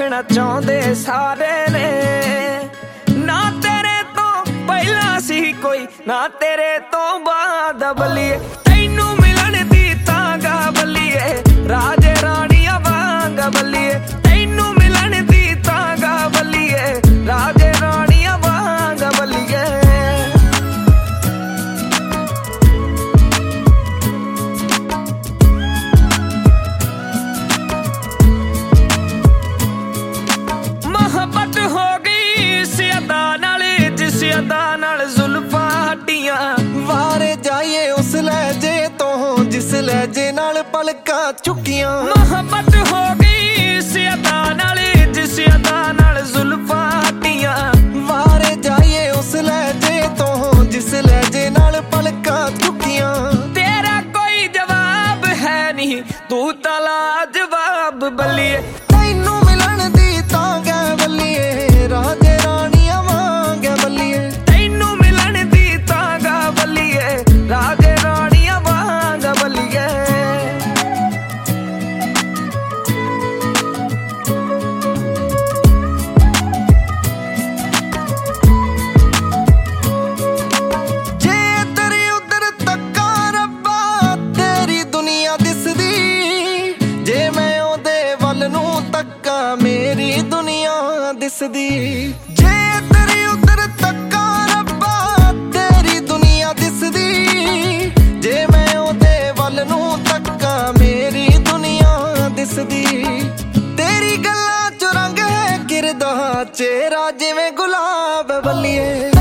देखना चाहते सारे ने, ना तेरे तो पहला सी कोई ना तेरे तो बाद बल्लिए, तैनू मिलन दी तांगा बल्लिए, राजे रानिया वांग बल्लिए, तैनू मिलन दी तांगा बल्लिए, राजे रानिया वांग बल्लिए। मोहब्बत हो गई इस अदा नाल, जिस अदा नाल जुल्फां हटियां, वारे जाइए उस लहजे तो जिस लहजे नाल पलकां चुकियां। मोहब्बत हो गई इस अदा नाल, जिस अदा नाल जुल्फां हटियां, वारे जाइए उस लहजे तो जिस लहजे नाल पलकां चुकियां। तेरा कोई जवाब है नहीं तू तां लाजवाब बल्लिए, तैनू मिलन दी तांगा बल्लिए, राजे रानिया वांग बल्लिए, तैनू मिलन दी तांगा बल्लिए, राजे रानिया वांग बल्लिए। जे तेरी उधर तक्का रब्बा तेरी दुनिया दिसदी, जे मैं ओदे वल नूं तक्का मेरी दुनिया दिसदी। जे तेरी उधर तक्का रब्बा तेरी दुनिया दिसदी, जे मैं ओदे वल नूं तक्का मेरी दुनिया दिसदी। तेरी गल्लां च रंग है किरदा चेहरा जिवें गुलाब बल्लिए।